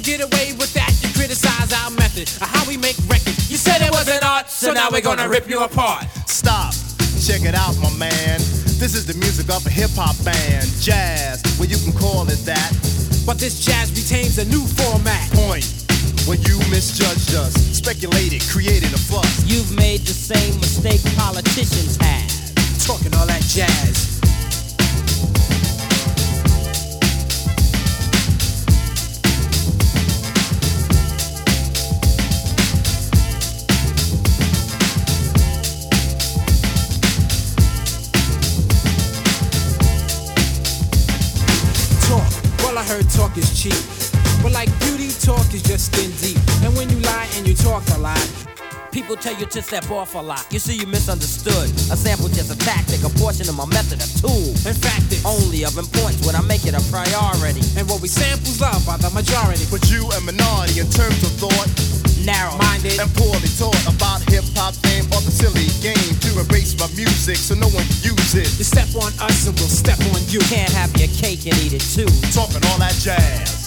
get away with that? You criticize our method of how we make records. You said it wasn't art, so now we're gonna rip you apart. Stop, check it out, my man. This is the music of a hip-hop band. Jazz, well you can call it that. But this jazz retains a new format. Point, when you misjudged us, speculated, created a fuss. You've made the same mistake politicians have. Talking all that jazz. I heard talk is cheap, but like beauty, talk is just skin deep. And when you lie and you talk a lot, people tell you to step off a lot. You see, you misunderstood. A sample just a tactic, a portion of my method, a tool. In fact, it's only of importance when I make it a priority. And what we samples are by the majority. But you a minority in terms of thought, narrow-minded and poorly taught about hip-hop fame or the silly game to erase my music so no one can use it. You step on us and we'll step on you. Can't have your cake and eat it too. Talking all that jazz.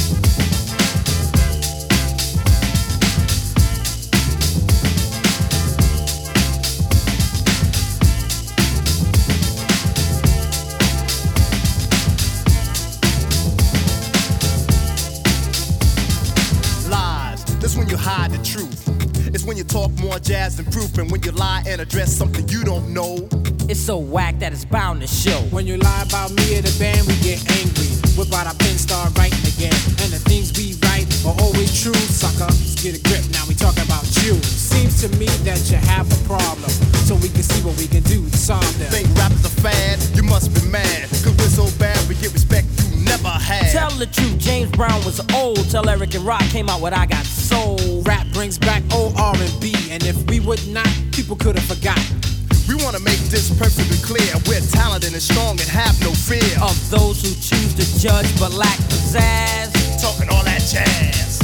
That's when you hide the truth. It's when you talk more jazz than proof. And when you lie and address something you don't know. It's so whack that it's bound to show. When you lie about me or the band, we get angry. Whip out our pen, start writing again. And the things we write are always true, sucker. Let's get a grip, now we talking about you. Seems to me that you have a problem, so we can see what we can do to solve them. Think rap is a fad? You must be mad. Cause we're so bad, we get respect you never had. Tell the truth, James Brown was old. Tell Eric and Rock came out with I Got Soul. Rap brings back old R&B, and if we would not, people could have forgotten. We want to make this perfectly clear. We're talented and strong and have no fear of those who choose to judge but lack pizzazz. Talking all that jazz.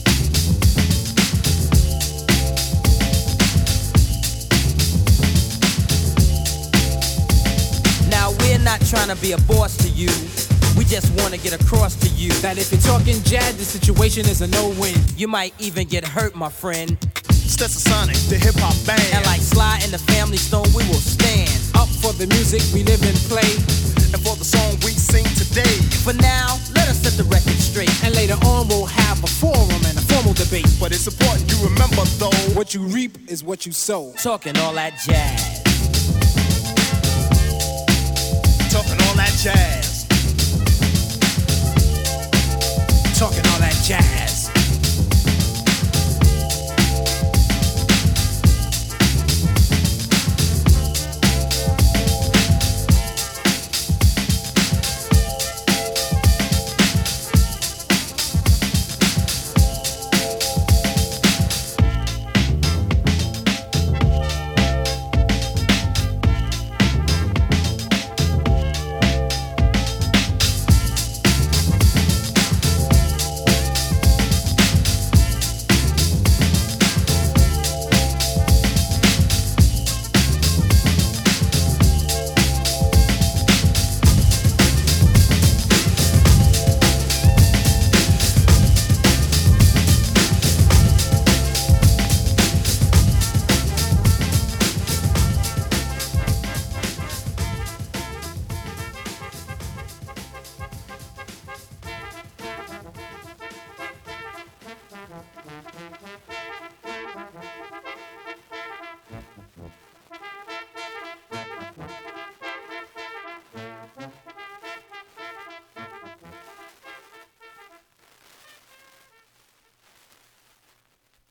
Now we're not trying to be a boss to you. We just want to get across to you that if you're talking jazz, the situation is a no-win. You might even get hurt, my friend. Stetsasonic, the hip-hop band. And like Sly and the Family Stone, we will stand up for the music we live and play, and for the song we sing today. For now, let us set the record straight, and later on we'll have a forum and a formal debate. But it's important you remember though, what you reap is what you sow. Talking all that jazz. Talking all that jazz. Talking all that jazz.